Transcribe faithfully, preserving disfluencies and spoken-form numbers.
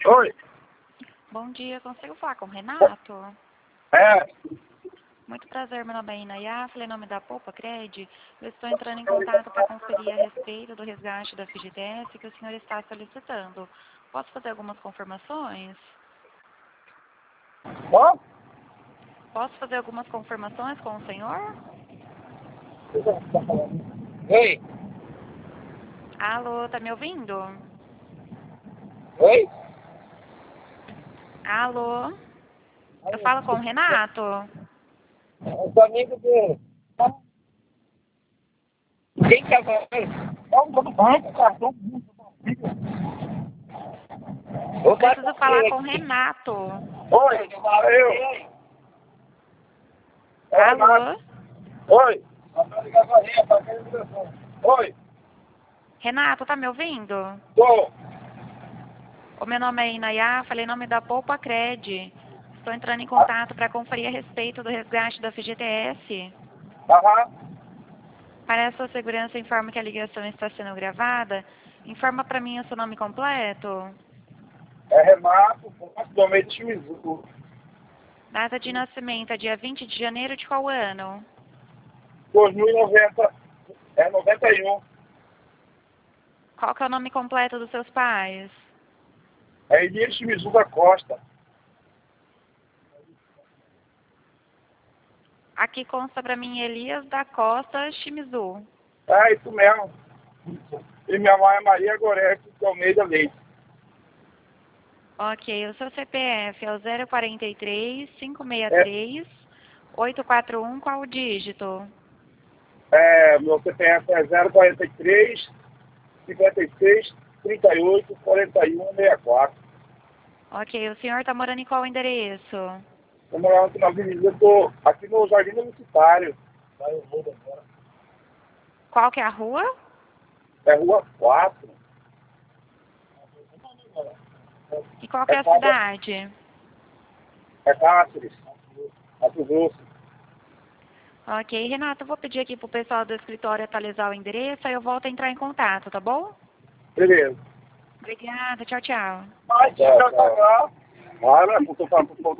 Oi. Bom dia, consigo falar com o Renato? É. Muito prazer, meu nome é Inayá, falei em nome da Poupa Cred. Eu estou entrando em contato para conferir a respeito do resgate da F G T S que o senhor está solicitando. Posso fazer algumas confirmações? Ó. Posso fazer algumas confirmações com o senhor? Oi. Alô, tá me ouvindo? Oi. Alô? Eu falo com o Renato? Eu sou amigo dele. Quem quer ver? Vamos todo banco, cartão. Eu preciso falar com o Renato. Oi, valeu. É Renato. Alô? Oi. Oi. Renato, tá me ouvindo? Tô. O meu nome é Inayá, falei em nome da Poupa Cred. Estou entrando em contato para conferir a respeito do resgate da F G T S. Aham. Para a sua segurança, informo que a ligação está sendo gravada. Informa para mim o seu nome completo. É Renato, possivelmente Shimizu. Data de nascimento é dia vinte de janeiro de qual ano? dois mil e noventa. É noventa e um. Qual que é o nome completo dos seus pais? É Elias Shimizu da Costa. Aqui consta para mim Elias da Costa Shimizu. É isso mesmo. E minha mãe é Maria Gorete de Almeida Leite. Ok, o seu C P F é o zero quarenta e três, cinco seis É, três, oito quatro um, qual o dígito? é, meu C P F é zero quarenta e três, cinquenta e seis, trinta e oito, quarenta e um, sessenta e quatro. Ok, o senhor está morando em qual endereço? Estou morando aqui na avenida, estou aqui no Jardim Universitário. Qual que é a rua? É rua quatro. E qual que é É a casa, cidade? é Cáceres. Mato Grosso. Ok, Renato, eu vou pedir aqui pro pessoal do escritório atualizar o endereço, aí eu volto a entrar em contato, tá bom? Beleza. Obrigada, tchau, tchau. Tchau, tchau. Olha,